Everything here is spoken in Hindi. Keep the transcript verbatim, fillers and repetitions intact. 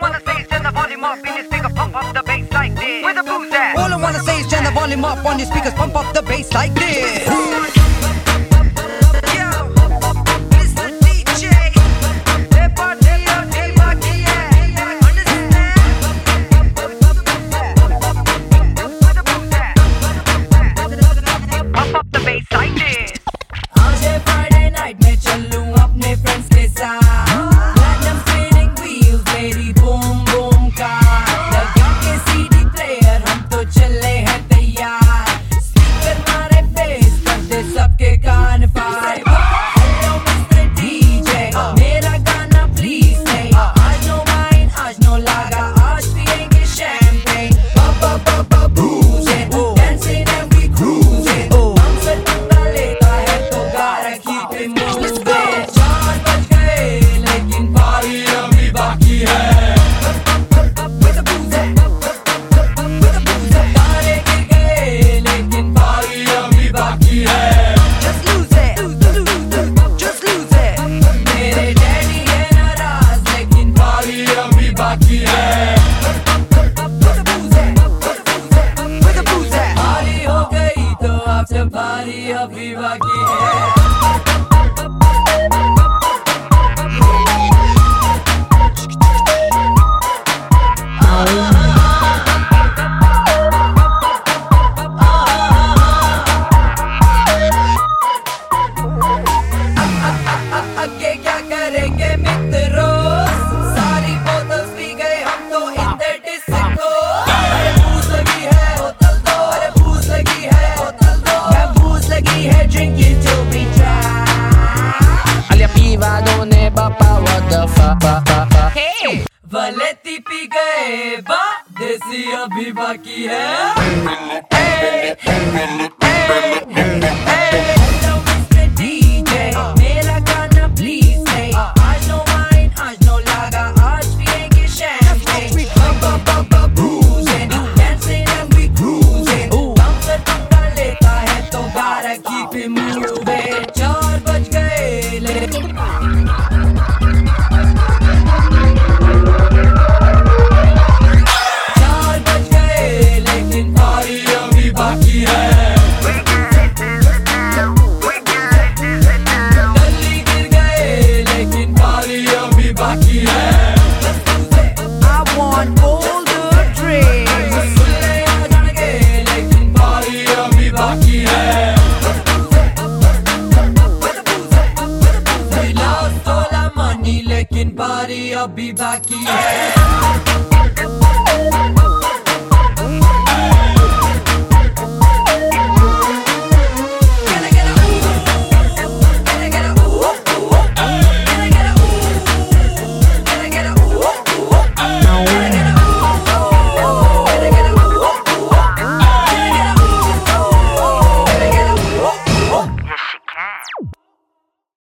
wanna say is turn the volume up in your speaker, pump up the bass like this. Where the booze at? All I wanna say is turn the volume up on your speakers, pump up the bass like this. पारी अभी बाकी है। आगे क्या करेंगे मित्रों, सारी बोतल पी गए हम तो इन द डिस्को। अरे भूख लगी है बोतल दो, अरे भूख लगी है बोतल दो, मैं भूख लगी है drinking till we dry. Alia piva non è bappa, what the fuck? Hey, वलेती पी गए बा, देसी अभी बाकी है। Hey, hey, hey, hello Mister D J, मेरा गाना please play. आज no wine, आज no lager, आज पिएंगे champagne. Ba ba ba boozing, dancing and we cruising. Bouncer पंगा लेता है तो gotta keep it moving. चार बज गए लेकिन चार बज गए लेकिन पारी अभी बाकी है। गली गिर गए लेकिन पारी अभी बाकी है। I want all the drinks. सुनने आ जाएंगे लेकिन पारी अभी बाकी है। We lost all our money लेकिन पारी अभी बाकी है।